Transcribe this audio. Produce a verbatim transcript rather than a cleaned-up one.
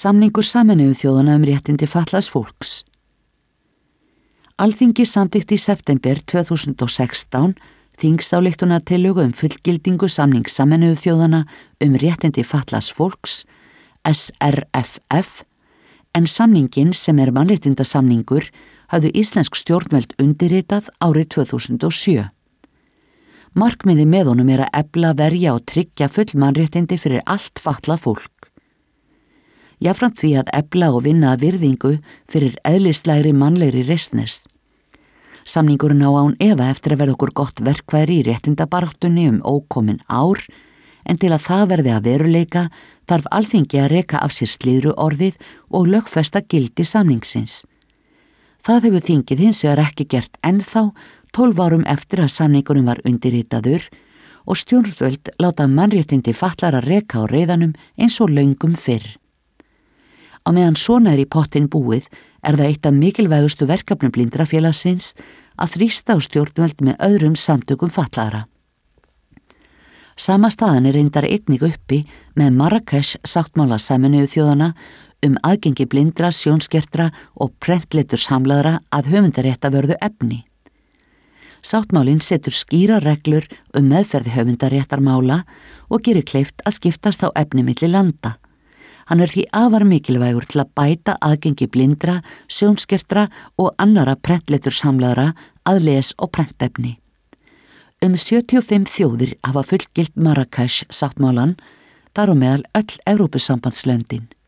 Samningur Sameinuðu þjóðanna um réttindi fatlaðs fólks. Alþingi samþykkti í september tvö þúsund og sextán þingsályktunartillögu um fullgildingu samnings Sameinuðu þjóðanna um réttindi fatlaðs fólks, S R F F, en samningin sem er mannréttindasamningur hafðu íslensk stjórnvöld undirritað árið tvö þúsund og sjö. Markmiði með honum er að efla, verja og tryggja full mannréttindi fyrir allt fatlað fólk. Jafnframt því að efla og vinna að virðingu fyrir eðlislægri mannlegri reisnis. Samningurinn á án efa eftir að verða okkur gott verkværi í réttindabaráttunni um ókomin ár, en til að það verði að veruleika þarf Alþingi að reka af sér slíðru orðið og lögfesta gildi samningsins. Það hefur þingið hins vegar ekki gert ennþá tólf árum eftir að samningurinn var undirritaður og stjórnvöld láta mannréttindi fatlara reka á reiðanum eins og löngum fyrr. Á meðan svona er í pottinn búið er það eitt af mikilvægustu verkefnum Blindrafélagsins að þrýsta á stjórnvöld með öðrum samtökum fatlaðra. Sama staðan er reyndar einnig uppi með Marrakesh sáttmála Sameinuðu þjóðanna um aðgengi blindra, sjónskertra og prentleturshamlaðra að höfundaréttarvörðu efni. Sáttmálinn setur skýra reglur um meðferði höfundaréttarmála og gerir kleift að skiptast á efni milli landa. Hann er því afar mikilvægur til að bæta aðgengi blindra, sjónskertra og annara prentleturshamlaðra að les- og prentefni. Um sjötíu og fimm þjóðir hafa fullgilt Marrakesh sáttmálan, þar á meðal öll Evrópusambandslöndin.